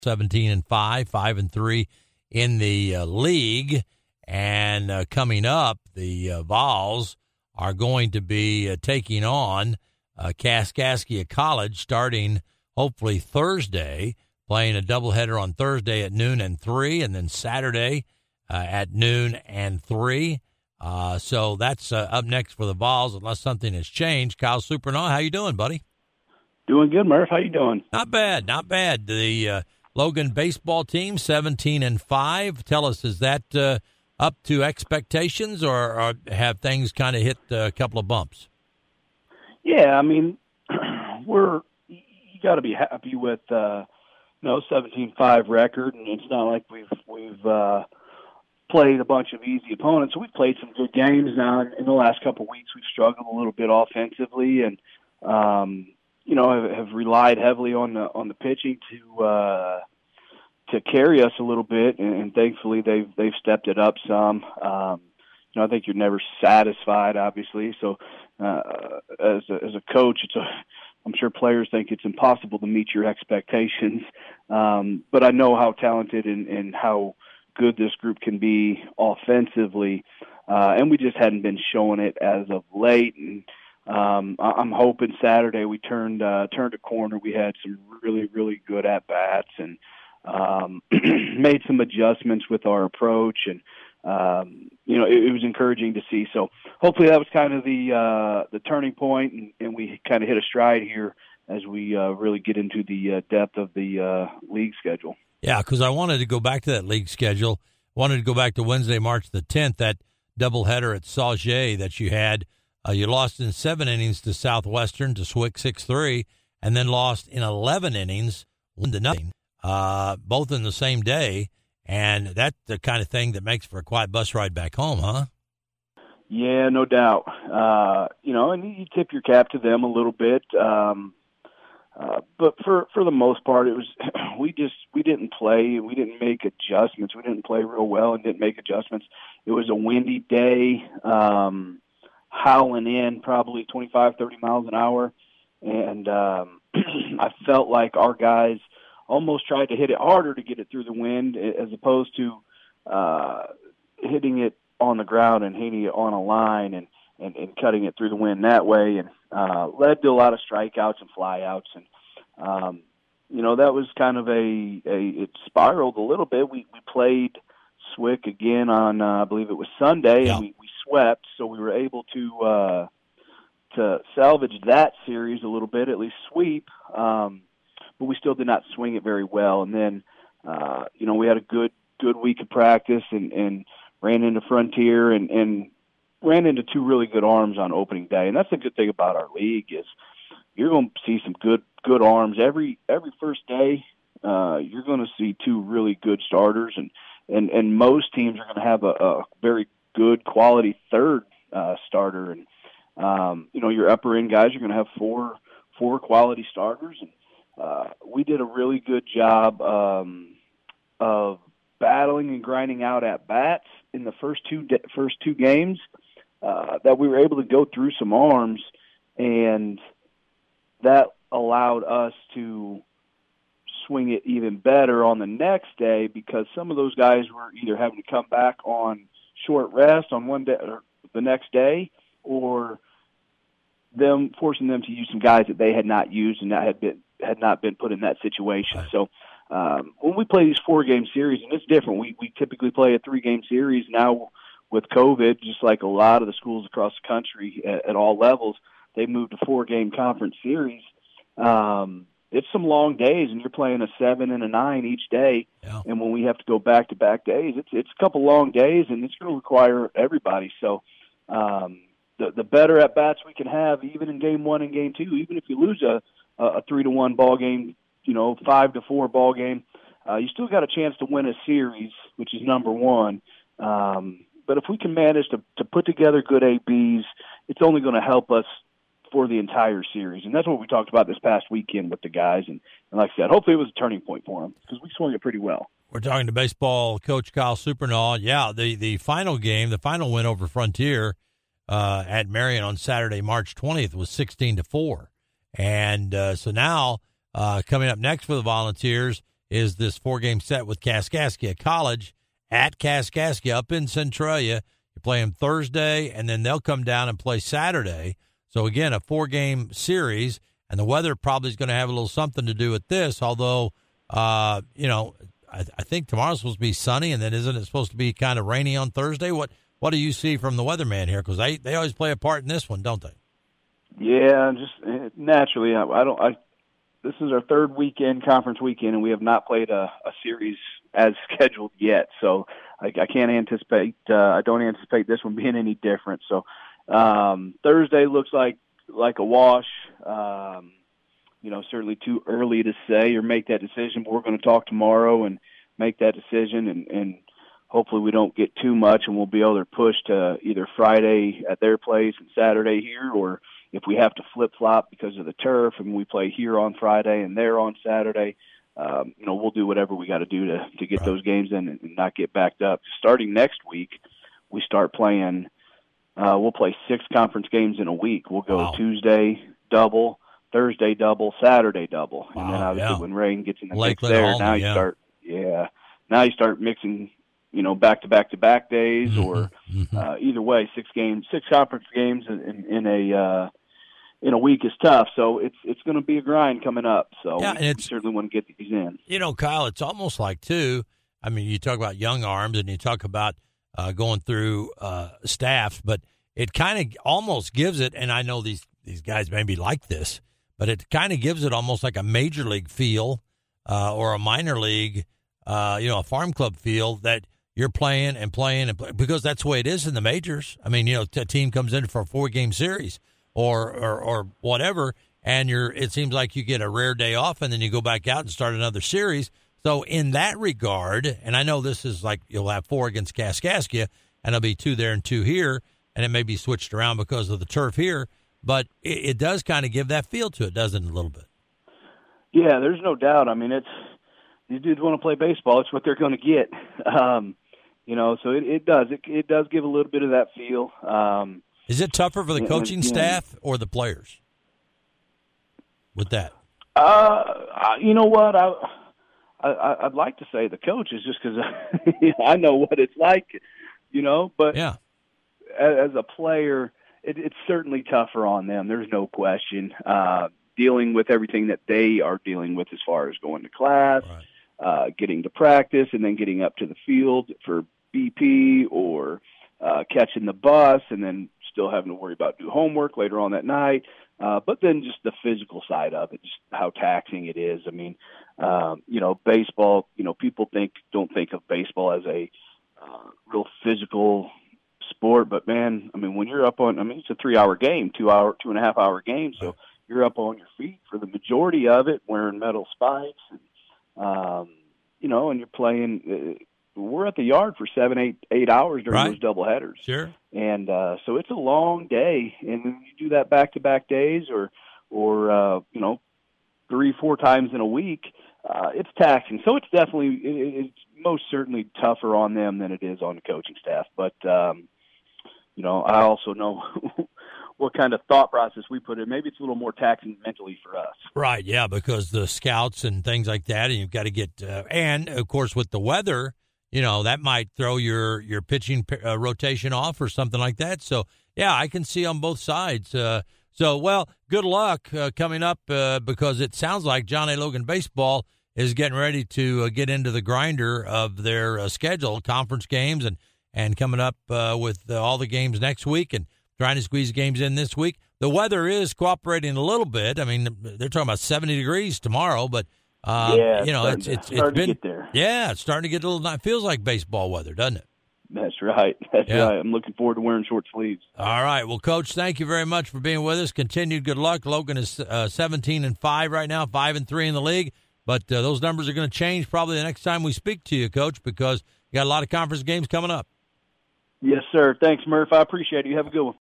17-5, 5-3 in the league. And coming up, the Vols are going to be taking on Kaskaskia College starting hopefully Thursday, playing a doubleheader on Thursday at noon and 3, and then Saturday at noon and 3. So that's up next for the Vols, unless something has changed. Kyle Supernaw, how you doing, buddy? Doing good, Murph. How you doing? Not bad, not bad. The Logan baseball team, 17-5. Tell us, is that up to expectations, or have things kind of hit a couple of bumps? Yeah, I mean, you got to be happy with 17-5 record, and it's not like we've played a bunch of easy opponents. We've played some good games now. In the last couple of weeks, we've struggled a little bit offensively, and have relied heavily on the pitching to carry us a little bit, and thankfully they've stepped it up some. I think you're never satisfied, obviously. So as a coach, I'm sure players think it's impossible to meet your expectations. But I know how talented and how good this group can be offensively, and we just hadn't been showing it as of late. And I'm hoping Saturday we turned a corner. We had some really, really good at bats and made some adjustments with our approach, and it was encouraging to see. So hopefully that was kind of the turning point, and we kind of hit a stride here as we really get into the depth of the league schedule. Yeah, because I wanted to go back to that league schedule. Wanted to go back to Wednesday, March the 10th, that doubleheader at Sauget that you had. You lost in 7 innings to Southwestern to SWIC 6-3, and then lost in 11 innings 1-0, both in the same day. And that's the kind of thing that makes for a quiet bus ride back home, huh? Yeah, no doubt. And you tip your cap to them a little bit. But for the most part, it was we didn't play. We didn't make adjustments. We didn't play real well and didn't make adjustments. It was a windy day, howling in probably 25, 30 miles an hour. And I felt like our guys almost tried to hit it harder to get it through the wind as opposed to hitting it on the ground and hitting it on a line and cutting it through the wind that way, and led to a lot of strikeouts and flyouts. And, that was kind of it spiraled a little bit. We played SWIC again on, I believe it was Sunday, and we swept, so we were able to salvage that series a little bit, at least sweep, but we still did not swing it very well. And then, we had a good week of practice and ran into Frontier and ran into 2 really good arms on opening day. And that's the good thing about our league is you're going to see some good arms every first day. You're going to see 2 really good starters, and most teams are going to have a very good quality third starter. And your upper end guys are going to have four quality starters. And we did a really good job of battling and grinding out at bats in the first two games. That we were able to go through some arms, and that allowed us to swing it even better on the next day because some of those guys were either having to come back on short rest on one day or the next day, or forcing them to use some guys that they had not used and that had not been put in that situation. Right. So when we play these 4-game series, and it's different, we typically play a 3-game series now. With COVID, just like a lot of the schools across the country at all levels, they moved to 4-game conference series. It's some long days, and you're playing a 7 and a 9 each day. Yeah. And when we have to go back-to-back days, it's a couple long days, and it's going to require everybody. So the better at-bats we can have, even in Game 1 and Game 2, even if you lose a 3-1 ball game, 5-4 ball game, you still got a chance to win a series, which is number one. But if we can manage to put together good ABs, it's only going to help us for the entire series. And that's what we talked about this past weekend with the guys. And like I said, hopefully it was a turning point for them because we swung it pretty well. We're talking to baseball coach Kyle Supernaw. Yeah, the final game, the final win over Frontier at Marion on Saturday, March 20th was 16-4. And so now coming up next for the Volunteers is this 4-game set with Kaskaskia College at Kaskaskia up in Centralia. You play them Thursday, and then they'll come down and play Saturday. So, again, a 4-game series, and the weather probably is going to have a little something to do with this, although, I think tomorrow's supposed to be sunny, and then isn't it supposed to be kind of rainy on Thursday? What do you see from the weatherman here? Because they always play a part in this one, don't they? Yeah, just naturally, this is our third conference weekend, and we have not played a series as scheduled yet. So I can't anticipate. I don't anticipate this one being any different. So Thursday looks like a wash. Certainly too early to say or make that decision. But we're going to talk tomorrow and make that decision, and hopefully we don't get too much, and we'll be able to push to either Friday at their place and Saturday here, or if we have to flip-flop because of the turf and we play here on Friday and there on Saturday, we'll do whatever we got to do to get those games in and not get backed up. Starting next week, we start playing we'll play 6 conference games in a week. We'll go Tuesday double, Thursday double, Saturday double. Wow, and then obviously when rain gets in the mix Lakeland there, Alma, now you start mixing back-to-back days, or either way, 6 conference games in a week is tough. So it's going to be a grind coming up. So we certainly want to get these in. Kyle, it's almost like too. I mean, you talk about young arms and you talk about going through staffs, but it kind of almost gives it. And I know these guys maybe like this, but it kind of gives it almost like a major league feel or a minor league, a farm club feel that you're playing and playing because that's the way it is in the majors. I mean, a team comes in for a 4-game series or whatever, and it seems like you get a rare day off, and then you go back out and start another series. So in that regard, and I know this is like you'll have 4 against Kaskaskia, and there'll be 2 there and 2 here, and it may be switched around because of the turf here, but it does kind of give that feel to it, doesn't it, a little bit? Yeah, there's no doubt. I mean, these dudes want to play baseball. It's what they're going to get. So it does. It does give a little bit of that feel. Is it tougher for the coaching staff or the players with that? You know what? I'd like to say the coaches, just because I know what it's like, But yeah, as a player, it's certainly tougher on them. There's no question. Dealing with everything that they are dealing with as far as going to class, getting to practice, and then getting up to the field for BP or catching the bus, and then still having to worry about do homework later on that night. But then just the physical side of it, just how taxing it is. I mean, baseball, people don't think of baseball as a real physical sport, but man, I mean, when you're up on, it's a 3-hour game, 2.5 hour game. So you're up on your feet for the majority of it, wearing metal spikes, and, and you're playing, we're at the yard for 8 hours during those double headers. Sure. And so it's a long day, and when you do that back-to-back days or 3-4 times in a week, it's taxing. So it's definitely, it's most certainly tougher on them than it is on the coaching staff. But, I also know what kind of thought process we put in. Maybe it's a little more taxing mentally for us. Right, yeah, because the scouts and things like that, and you've got to get and, of course, with the weather, that might throw your pitching rotation off or something like that. So, yeah, I can see on both sides. Good luck coming up because it sounds like John A. Logan Baseball is getting ready to get into the grinder of their schedule, conference games, and coming up with all the games next week and trying to squeeze games in this week. The weather is cooperating a little bit. I mean, they're talking about 70 degrees tomorrow, but it's been to get there. Yeah, it's starting to get a little. It feels like baseball weather, doesn't it? That's right. That's right. I'm looking forward to wearing short sleeves. All right. Well, Coach, thank you very much for being with us. Continued good luck. Logan is 17-5 right now, 5-3 in the league. But those numbers are going to change probably the next time we speak to you, Coach, because you got a lot of conference games coming up. Yes, sir. Thanks, Murph. I appreciate it. You have a good one.